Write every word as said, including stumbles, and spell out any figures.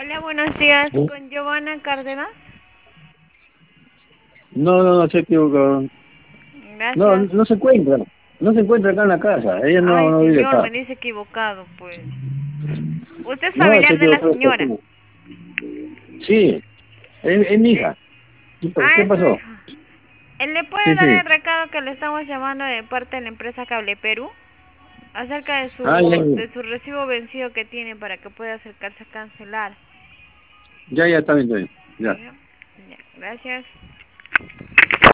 Hola, buenos días. ¿Eh? ¿Con Giovanna Cárdenas? No, no, no se equivocó. No, Gracias. no se encuentra. No se encuentra acá en la casa. Ella no, Ay, no vive señor, acá. me dice equivocado, pues. ¿Usted es No, se familiar de la equivocó. señora? Sí, es, es mi Eh, hija. ¿Qué, pa- ah, qué es su pasó? hija. Eh, ¿Le puede Sí, dar sí. el recado que le estamos llamando de parte de la empresa Cable Perú? Acerca de Ah, ya, su, ya, de su recibo vencido que tiene para que pueda acercarse a cancelar. ya, ya está bien, está bien. Ya. Ya, ya, gracias.